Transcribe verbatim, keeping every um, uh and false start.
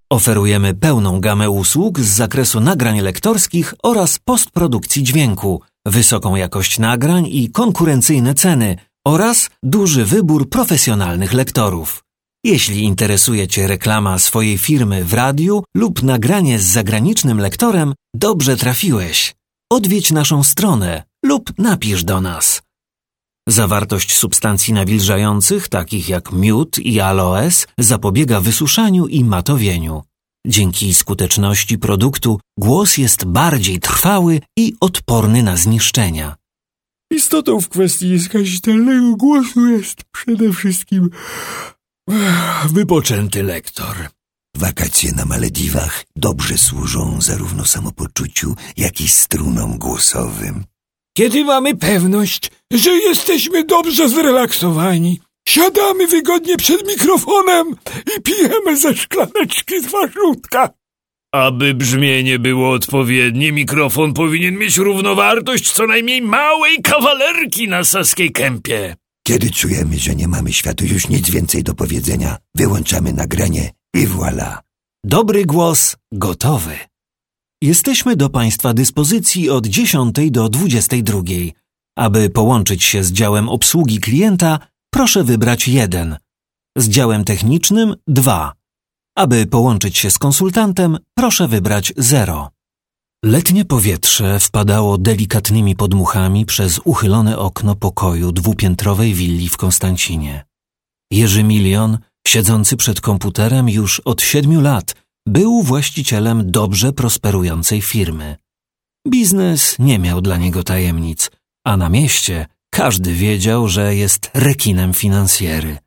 Oferujemy pełną gamę usług z zakresu nagrań lektorskich oraz postprodukcji dźwięku, wysoką jakość nagrań i konkurencyjne ceny oraz duży wybór profesjonalnych lektorów. Jeśli interesuje Cię reklama swojej firmy w radiu lub nagranie z zagranicznym lektorem, dobrze trafiłeś. Odwiedź naszą stronę lub napisz do nas. Zawartość substancji nawilżających, takich jak miód i aloes, zapobiega wysuszaniu i matowieniu. Dzięki skuteczności produktu głos jest bardziej trwały i odporny na zniszczenia. Istotą w kwestii skazitelnego głosu jest przede wszystkim wypoczęty lektor. Wakacje na Malediwach dobrze służą zarówno samopoczuciu, jak i strunom głosowym. Kiedy mamy pewność, że jesteśmy dobrze zrelaksowani, siadamy wygodnie przed mikrofonem i pijemy ze szklaneczki z warzutka. Aby brzmienie było odpowiednie, mikrofon powinien mieć równowartość co najmniej małej kawalerki na Saskiej Kępie. Kiedy czujemy, że nie mamy światu już nic więcej do powiedzenia, wyłączamy nagranie i voilà. Dobry głos gotowy. Jesteśmy do Państwa dyspozycji od dziesiątej do dwudziestej drugiej. Aby połączyć się z działem obsługi klienta, proszę wybrać jeden. Z działem technicznym dwa. Aby połączyć się z konsultantem, proszę wybrać zero. Letnie powietrze wpadało delikatnymi podmuchami przez uchylone okno pokoju dwupiętrowej willi w Konstancinie. Jerzy Milion, siedzący przed komputerem już od siedmiu lat, był właścicielem dobrze prosperującej firmy. Biznes nie miał dla niego tajemnic, a na mieście każdy wiedział, że jest rekinem finansjery.